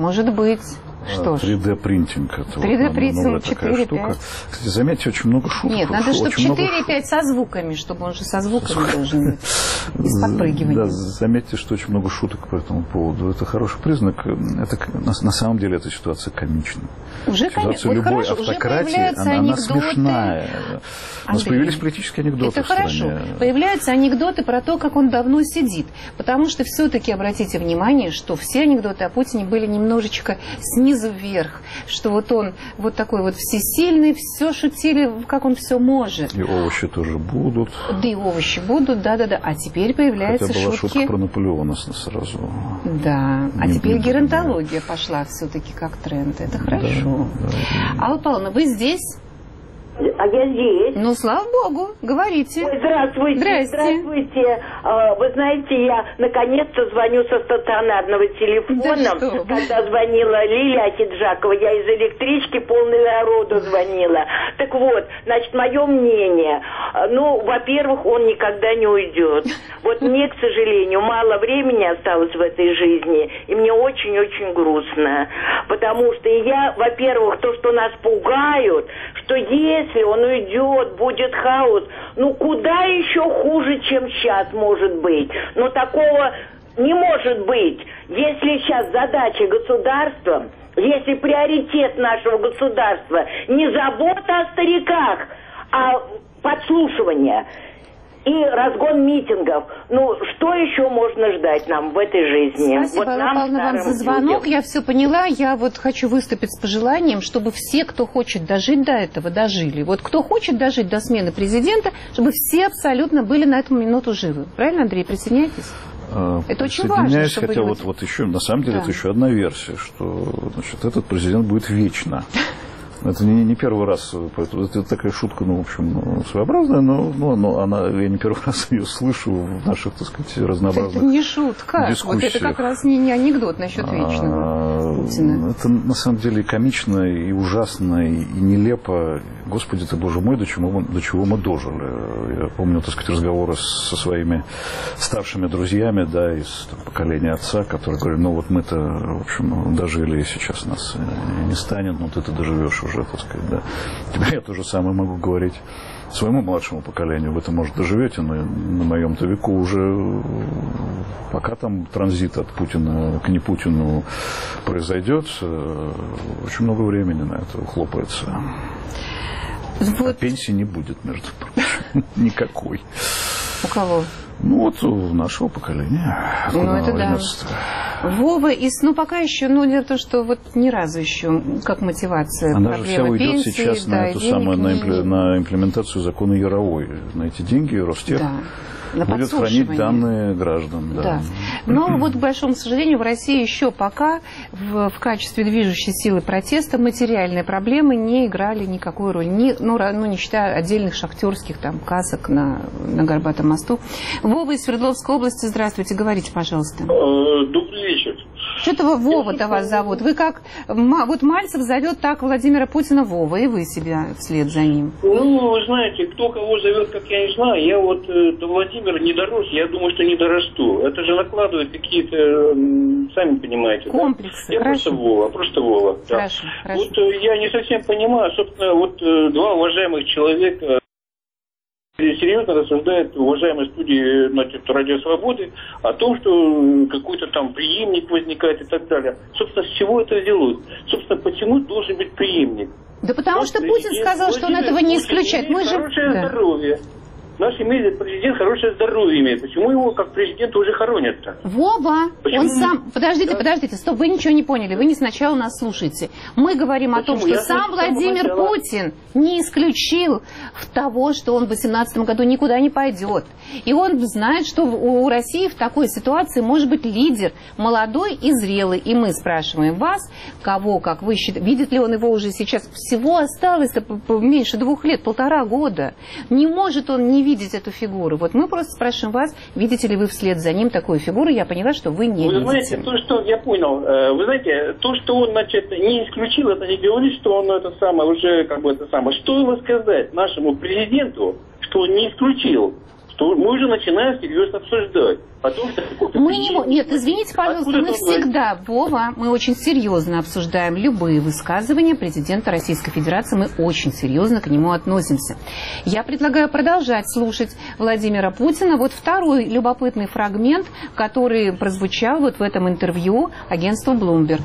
Что ж. 3D-принтинг. 3D-принтинг, 4-5. Кстати, заметьте, очень много шуток. Нет, надо, чтобы 4-5 со звуками, чтобы он же со звуками должен быть. И с подпрыгиванием. Да, заметьте, что очень много шуток по этому поводу. Это хороший признак. Это, на самом деле эта ситуация комичная. Уже ситуация вот любой хорошо, автократии, она смешная. У нас появились политические анекдоты. Это хорошо. Появляются анекдоты про то, как он давно сидит. Потому что все-таки обратите внимание, что все анекдоты о Путине были немножечко снизу вверх, что вот он вот такой вот всесильный, все шутили, как он все может. И овощи тоже будут. Да, и овощи будут, да-да-да. А теперь появляются шутки. Хотя была шутки шутка про Наполеона сразу. Да, а теперь геронтология пошла все-таки как тренд. Это хорошо. Да. Алла Павловна, вы здесь? А я здесь. Ну, слава богу, говорите. Ой, здравствуйте. Здравствуйте. Вы знаете, я наконец-то звоню со стационарного телефона. Да, когда звонила Лилия Ахиджакова, я из электрички полной народу звонила. Так вот, значит, мое мнение. Ну, во-первых, он никогда не уйдет. Вот мне, к сожалению, мало времени осталось в этой жизни, и мне очень-очень грустно. Потому что я, во-первых, то, что нас пугают, что если он уйдет, будет хаос. Ну, куда еще хуже, чем сейчас может быть? Но такого не может быть. Если сейчас задача государства, если приоритет нашего государства не забота о стариках, а подслушивание и разгон митингов. Ну, что еще можно ждать нам в этой жизни? Спасибо, вот Алла Павловна, вам за звонок. Людям. Я все поняла. Я вот хочу выступить с пожеланием, чтобы все, кто хочет дожить до этого, дожили. Вот кто хочет дожить до смены президента, чтобы все абсолютно были на эту минуту живы. Правильно, Андрей? Присоединяйтесь? Это очень важно, чтобы хотя люди... вот еще, на самом деле, это еще одна версия, что, значит, этот президент будет вечно. Это не первый раз, это такая шутка, ну, в общем, своеобразная, но она, я не первый раз ее слышу в наших, так сказать, разнообразных это не шутка, вот это как раз не анекдот насчет вечного Путина. Это на самом деле и комично, и ужасно, и нелепо. Господи ты, Боже мой, до чего мы дожили. Я помню, так сказать, разговоры со своими старшими друзьями, да, из поколения отца, которые говорили, ну вот мы-то, в общем, дожили, и сейчас нас не станет, но ты-то доживешь уже, так сказать, да. Теперь я то же самое могу говорить своему младшему поколению. Вы-то, может, доживете, но на моем-то веку уже, пока там транзит от Путина к не Путину произойдет, очень много времени на это ухлопается. Вот. А пенсии не будет, между прочим, никакой. У кого? Ну, вот у нашего поколения. Ну, это да. Вова, ну, пока еще, ну, дело в том, что вот ни разу еще, как мотивация, она же вся уйдет сейчас на эту самую, на имплементацию закона Яровой. На эти деньги Ростех будет хранить данные граждан. Да. Но вот, к большому сожалению, в России еще пока в качестве движущей силы протеста материальные проблемы не играли никакой роли. Не считая отдельных шахтерских там касок на Горбатом мосту. Вова из Свердловской области, здравствуйте, говорите, пожалуйста. Добрый вечер. Что-то Вова-то вас зовут. Вы как... Вот Мальцев зовет так Владимира Путина Вова, и вы себя вслед за ним. Ну, вы знаете, кто кого зовет, как я не знаю. Я вот до Владимира не дорос, я думаю, что не дорасту. Это же накладывает какие-то, сами понимаете, комплексы. Да? Я просто Вова. Да. Хорошо. Вот я не совсем понимаю, собственно, вот два уважаемых человека серьезно рассуждает уважаемой студии, значит, Радио Свободы о том, что какой-то там преемник возникает и так далее. Собственно, с чего это взялось? Собственно, почему должен быть преемник? Да потому что Путин сказал, что он этого не исключает. Мы же... Хорошее здоровье. Наш президент хорошее здоровье имеет. Почему его как президента уже хоронят-то? Вова, почему? Он сам... Подождите, стоп, вы ничего не поняли. Вы не сначала нас слушаете. Мы говорим о том, что сам Владимир Путин не исключил того, что он в 2018 году никуда не пойдет. И он знает, что у России в такой ситуации может быть лидер, молодой и зрелый. И мы спрашиваем вас, кого, как вы считаете, видит ли он его уже сейчас? Всего осталось меньше 2 лет, 1,5 года. Не может он не видеть эту фигуру. Вот мы просто спрашиваем вас, видите ли вы вслед за ним такую фигуру? Я поняла, что вы не видите. Вы знаете, то, что я понял, вы знаете, то, что он, значит, не исключил, это не говорит, что он это самое уже, как бы это самое. Что ему сказать нашему президенту, что он не исключил? Что мы уже начинаем серьезно обсуждать. О том, что Нет, извините, пожалуйста, мы всегда, Вова, мы очень серьезно обсуждаем любые высказывания президента Российской Федерации, мы очень серьезно к нему относимся. Я предлагаю продолжать слушать Владимира Путина. Вот второй любопытный фрагмент, который прозвучал вот в этом интервью агентству Bloomberg.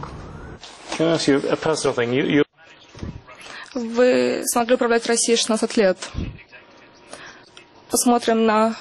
Вы смогли управлять Россией 16 лет. Посмотрим на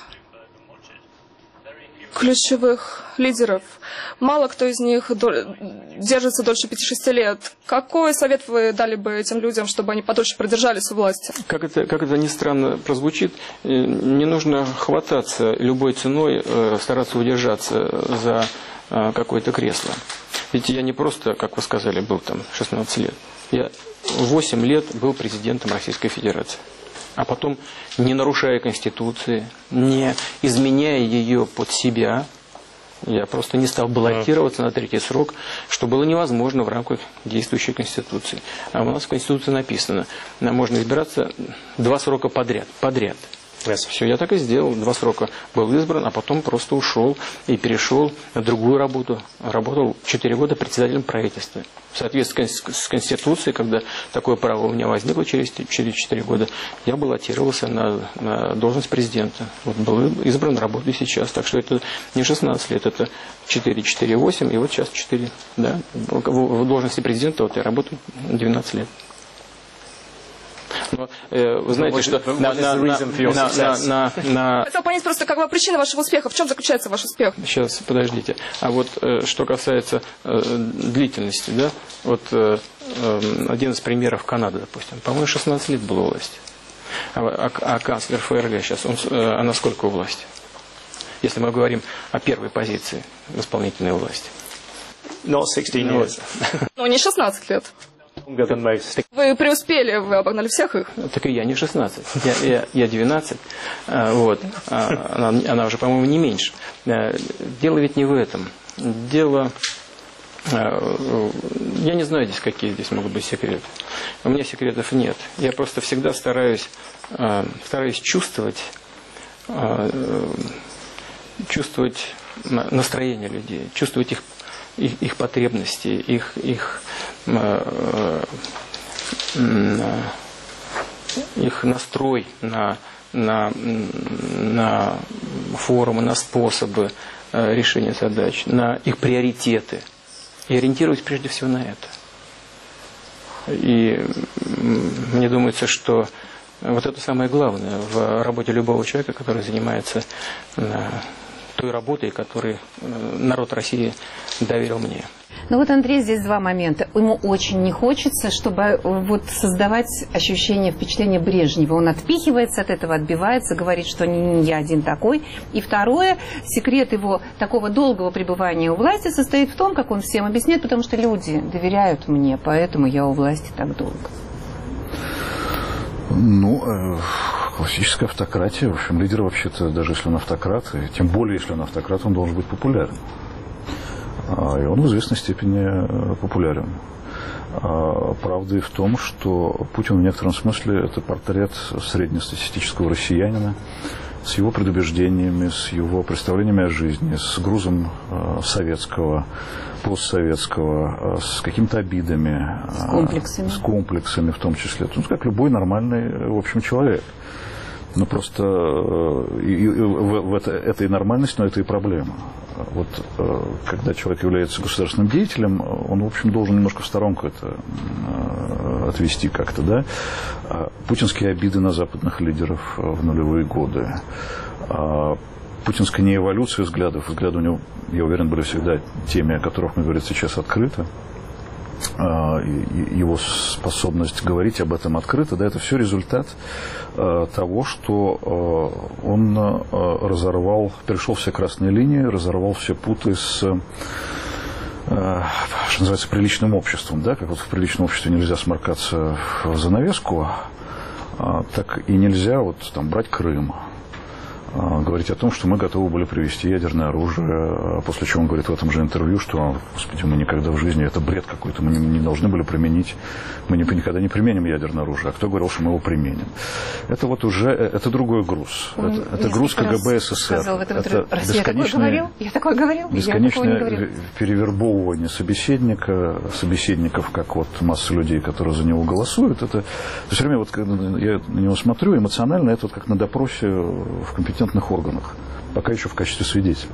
ключевых лидеров. Мало кто из них держится дольше 5-6 лет. Какой совет вы дали бы этим людям, чтобы они подольше продержались у власти? Как это ни странно прозвучит, не нужно хвататься любой ценой, стараться удержаться за какое-то кресло. Ведь я не просто, как вы сказали, был там 16 лет. Я 8 лет был президентом Российской Федерации. А потом, не нарушая Конституции, не изменяя ее под себя, я просто не стал баллотироваться на 3-й срок, что было невозможно в рамках действующей Конституции. А у нас в Конституции написано, можно избираться 2 срока подряд. Все, я так и сделал. 2 срока был избран, а потом просто ушел и перешел на другую работу. Работал 4 года председателем правительства. В соответствии с Конституцией, когда такое право у меня возникло через 4 года, я баллотировался на должность президента. Вот был избран, работаю сейчас. Так что это не 16 лет, это 4, 8, и вот сейчас 4. Да? В должности президента вот я работаю 12 лет. Но, вы знаете, что хотел понять просто, какова причина вашего успеха, в чем заключается ваш успех? Сейчас, подождите. А вот что касается длительности, да, вот один из примеров Канады, допустим, по-моему, 16 лет было у власти. А канцлер ФРГ сейчас, она сколько у власти? Если мы говорим о первой позиции в исполнительной власти. Ну, не 16 лет. Вы преуспели, вы обогнали всех их. Так и я не 16, я 12, вот, она уже, по-моему, не меньше. Дело ведь не в этом. Дело, я не знаю, какие здесь могут быть секреты. У меня секретов нет. Я просто всегда стараюсь чувствовать настроение людей, чувствовать их потребности, их настрой на форумы, на способы решения задач, на их приоритеты. И ориентируюсь прежде всего на это. И мне думается, что вот это самое главное в работе любого человека, который занимается той работой, которую народ России доверил мне. Ну вот, Андрей, здесь два момента. Ему очень не хочется, чтобы вот создавать ощущение, впечатление Брежнева. Он отпихивается от этого, отбивается, говорит, что не я один такой. И второе, секрет его такого долгого пребывания у власти состоит в том, как он всем объясняет, потому что люди доверяют мне, поэтому я у власти так долго. Ну, классическая автократия. В общем, лидер вообще-то, даже если он автократ, и тем более, если он автократ, он должен быть популярен. И он в известной степени популярен. Правда и в том, что Путин в некотором смысле это портрет среднестатистического россиянина с его предубеждениями, с его представлениями о жизни, с грузом советского, постсоветского, с какими-то обидами, с комплексами в том числе. Ну, как любой нормальный, в общем, человек. Но просто этой нормальности, но это и проблема. Вот когда человек является государственным деятелем, он, в общем, должен немножко в сторонку это отвести как-то, да. Путинские обиды на западных лидеров в нулевые годы, путинская не эволюция взглядов, взгляды у него, я уверен, были всегда теми, о которых мы говорим сейчас открыто, его способность говорить об этом открыто, да, это все результат того, что он перешел все красные линии, разорвал все путы с, что называется, приличным обществом, да, как вот в приличном обществе нельзя сморкаться в занавеску, так и нельзя вот там брать Крым, говорить о том, что мы готовы были привезти ядерное оружие, после чего он говорит в этом же интервью, что, господи, мы никогда в жизни, это бред какой-то, мы не должны были применить, мы никогда не применим ядерное оружие, а кто говорил, что мы его применим? Это вот уже, это другой груз, это груз КГБ СССР, это бесконечное перевербовывание собеседников, как вот масса людей, которые за него голосуют, это все время, вот я на него смотрю, эмоционально, это вот как на допросе в компетентных органах, пока еще в качестве свидетеля.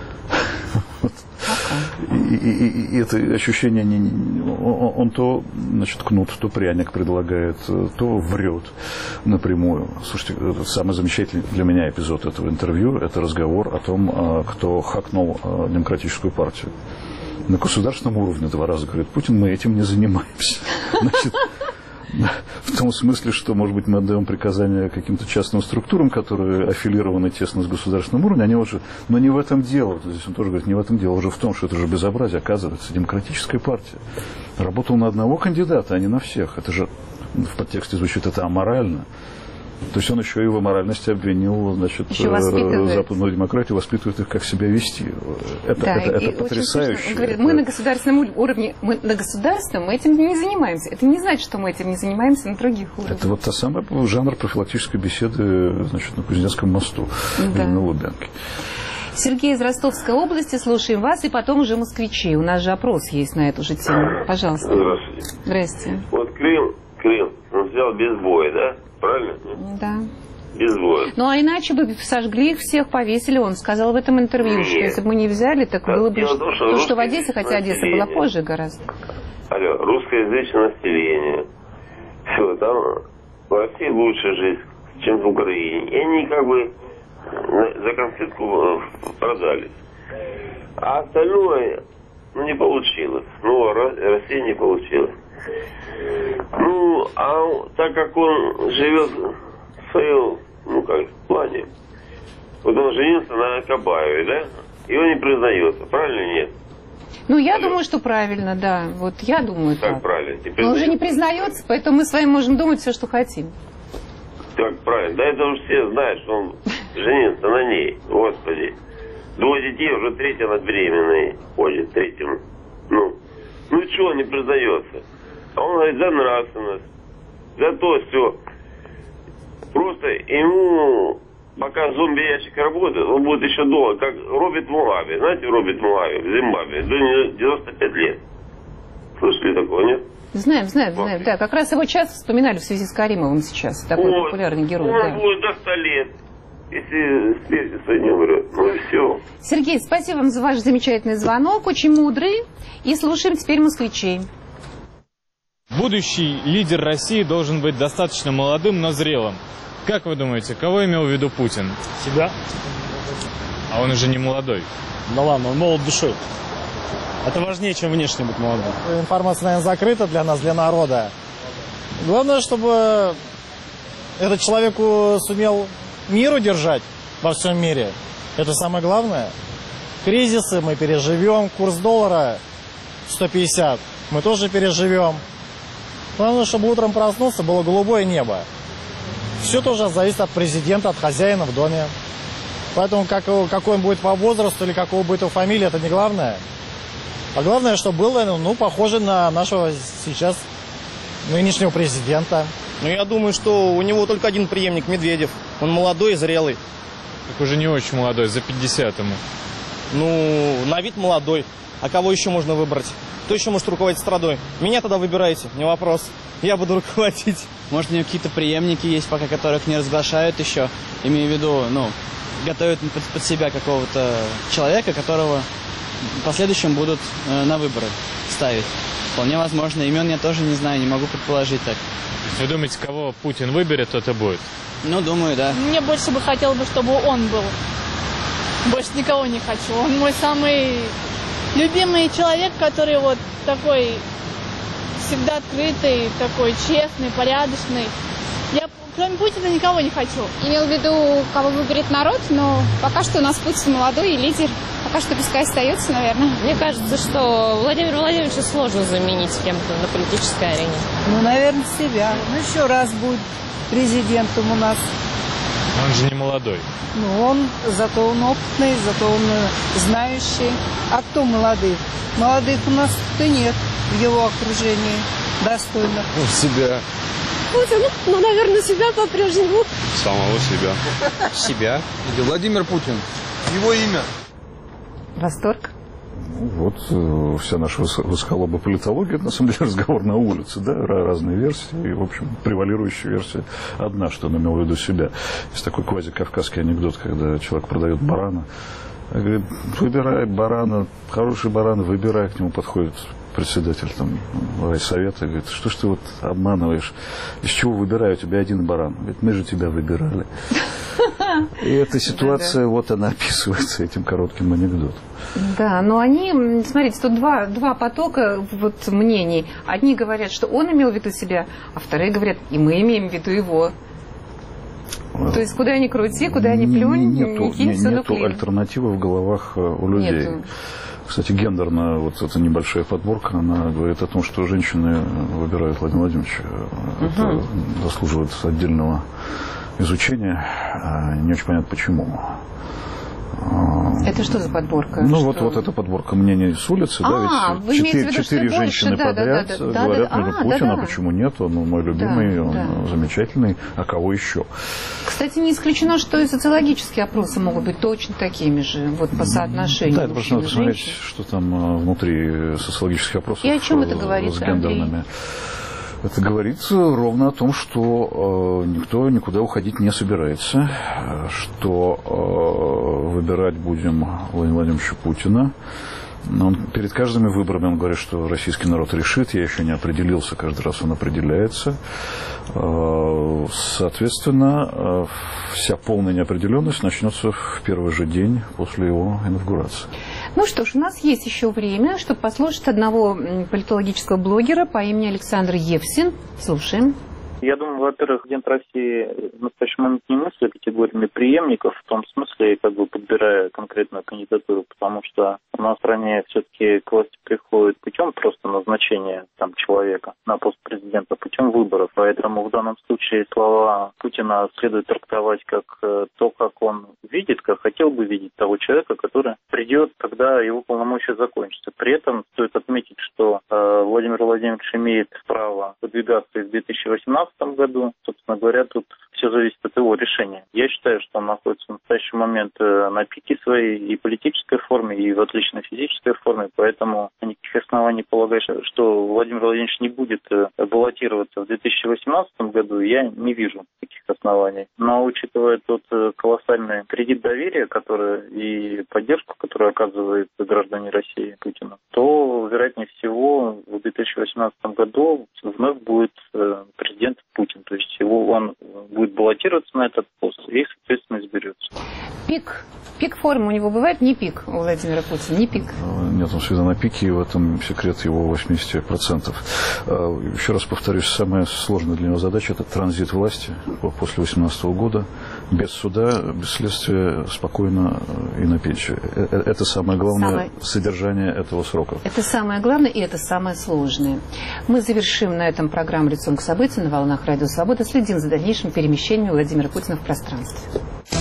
И это ощущение, он то, значит, кнут, то пряник предлагает, то врет напрямую. Слушайте, самый замечательный для меня эпизод этого интервью – это разговор о том, кто хакнул Демократическую партию. На государственном уровне 2 раза говорит: Путин, мы этим не занимаемся. Значит, в том смысле, что, может быть, мы отдаем приказания каким-то частным структурам, которые аффилированы тесно с государственным уровнем, они уже, но не в этом дело. Здесь он тоже говорит, не в этом дело, уже в том, что это же безобразие, оказывается, Демократическая партия работала на одного кандидата, а не на всех. Это же в подтексте звучит, это аморально. То есть он еще и в аморальности обвинил, значит, западную демократию, воспитывает их, как себя вести. Это потрясающе. Он говорит, мы на государственном уровне, мы на государственном, мы этим не занимаемся. Это не значит, что мы этим не занимаемся на других уровнях. Это вот та самая жанр профилактической беседы, значит, на Кузнецком мосту, или на Лубянке. Сергей из Ростовской области, слушаем вас, и потом уже москвичи. У нас же опрос есть на эту же тему. Пожалуйста. Здравствуйте. Здрасте. Вот Крым, он взял без боя, да? Правильно? Да. Без боя. Ну, а иначе бы сожгли их всех, повесили. Он сказал в этом интервью, что если бы мы не взяли, так было бы... То, что в Одессе, хотя Одесса была позже гораздо. Алло, русскоязычное население. Все, там в России лучше жить, чем в Украине. И они как бы за конфетку продались. А остальное, не получилось. Россия не получилась. А так как он живет в своем, плане, вот он женился на Кабаевой, да? И он не признается, правильно или нет? Я думаю, что правильно, да. Вот я думаю так. Как правильно? Он уже не признается, поэтому мы с вами можем думать все, что хотим. Так правильно. Да это уже все знают, что он женился на ней. Господи. 2 детей, уже 3-я она беременная ходит, 3-м. Ну и что он не признается? А он говорит, за нравственность, за то все. Просто ему, пока зомби-ящик работает, он будет еще долго, как Роберт Мугабе. Знаете, Роберт Мугабе в Зимбабве, до 95 лет. Слышали такого, нет? Знаем. Да, как раз его часто вспоминали в связи с Каримовым сейчас. Такой популярный герой. Он будет до 100 лет. Если встретиться с ним, говорят, и все. Сергей, спасибо вам за ваш замечательный звонок, очень мудрый. И слушаем теперь москвичей. Будущий лидер России должен быть достаточно молодым, но зрелым. Как вы думаете, кого имел в виду Путин? Себя. А он уже не молодой. Да ладно, он молод душой. Это важнее, чем внешне быть молодым. Информация, наверное, закрыта для нас, для народа. Главное, чтобы этот человек сумел мир удержать во всем мире. Это самое главное. Кризисы мы переживем, курс доллара 150 мы тоже переживем. Главное, чтобы утром проснулся, было голубое небо. Все тоже зависит от президента, от хозяина в доме. Поэтому какой он будет по возрасту или какого будет его фамилия, это не главное. А главное, чтобы было, похоже на нашего сейчас нынешнего президента. Я думаю, что у него только один преемник, Медведев. Он молодой и зрелый. Так уже не очень молодой, за 50 ему. На вид молодой. А кого еще можно выбрать? Кто еще может руководить страной? Меня тогда выбирайте, не вопрос. Я буду руководить. Может, у него какие-то преемники есть, пока которых не разглашают еще. Имею в виду, готовят под себя какого-то человека, которого в последующем будут на выборы ставить. Вполне возможно. Имен я тоже не знаю, не могу предположить так. Вы думаете, кого Путин выберет, тот и будет? Думаю, да. Мне больше бы хотелось, чтобы он был. Больше никого не хочу. Он мой самый любимый человек, который вот такой всегда открытый, такой честный, порядочный. Я, кроме Путина, никого не хочу. Имел в виду, кого выберет народ, но пока что у нас Путин молодой и лидер. Пока что пускай остается, наверное. Мне кажется, что Владимира Владимировича сложно заменить кем-то на политической арене. Наверное, себя. Еще раз будет президентом у нас. Он же не молодой. Зато он опытный, зато он знающий. А кто молодых? Молодых у нас-то нет в его окружении достойных. Себя. Путин, наверное, себя по-прежнему. Самого себя. Себя? Владимир Путин. Его имя. Восторг? Вся наша высоколобая политология, это на самом деле разговор на улице, да, разные версии, и, в общем, превалирующая версия одна, что он имел в виду себя. Есть такой квазикавказский анекдот, когда человек продает барана, говорит, выбирай барана, хороший баран, выбирай, к нему подходит председатель райсовета, говорит, что ж ты обманываешь, из чего выбираю, у тебя один баран, говорит, мы же тебя выбирали. И эта ситуация, она описывается этим коротким анекдотом. Да, но смотрите, тут два потока мнений. Одни говорят, что он имел в виду себя, а вторые говорят, и мы имеем в виду его. То есть, куда ни крути, куда ни плюнь, не кинь, все нету альтернативы в головах у людей. Нету. Кстати, гендерная эта небольшая подборка, она говорит о том, что женщины выбирают Владимира Владимировича. Это заслуживает отдельного изучения. Не очень понятно, почему. Это что за подборка? Эта подборка мнений с улицы, ведь четыре женщины подряд говорят, Путин, а почему нет? Он мой любимый, он замечательный, а кого еще? Кстати, не исключено, что и социологические опросы могут быть точно такими же, по соотношению. Да, это просто надо посмотреть, что там внутри социологических опросов. И о чем это говорит, с гендерными. Это говорится ровно о том, что никто никуда уходить не собирается, что выбирать будем Владимира Владимировича Путина. Но перед каждыми выборами он говорит, что российский народ решит, я еще не определился, каждый раз он определяется. Соответственно, вся полная неопределенность начнется в первый же день после его инаугурации. Ну что ж, у нас есть еще время, чтобы послушать одного политологического блогера по имени Александр Евсин. Слушаем. Я думаю, во-первых, президент России в настоящий момент не мыслит категориями преемников, в том смысле, подбирая конкретную кандидатуру, потому что у нас в стране все-таки к власти приходит путем просто назначения человека на пост президента, путем выборов. Поэтому в данном случае слова Путина следует трактовать как то, как он видит, как хотел бы видеть того человека, который придет, когда его полномочия закончатся. При этом стоит отметить, что Владимир Владимирович имеет право выдвигаться и в 2018 году. Собственно говоря, тут все зависит от его решения. Я считаю, что он находится в настоящий момент на пике своей и политической форме, и в отличной физической форме, поэтому никаких оснований полагать, что Владимир Владимирович не будет баллотироваться в 2018 году, я не вижу таких оснований. Но учитывая тот колоссальный кредит доверия, и поддержку, которую оказывают граждане России Путину, то, вероятнее всего, в 2018 году вновь будет президент Путин. То есть он будет баллотироваться на этот пост и, соответственно, изберется. Пик Пик формы у него бывает? Не пик у Владимира Путина, не пик. Нет, он всегда на пике, и в этом секрет его 80%. Еще раз повторюсь, самая сложная для него задача – это транзит власти после 2018 года, без суда, без следствия, спокойно и на пенсию. Это самое главное содержание этого срока. Это самое главное, и это самое сложное. Мы завершим на этом программу «Лицом к событию» на волнах Радио Свобода. Следим за дальнейшим перемещением Владимира Путина в пространстве.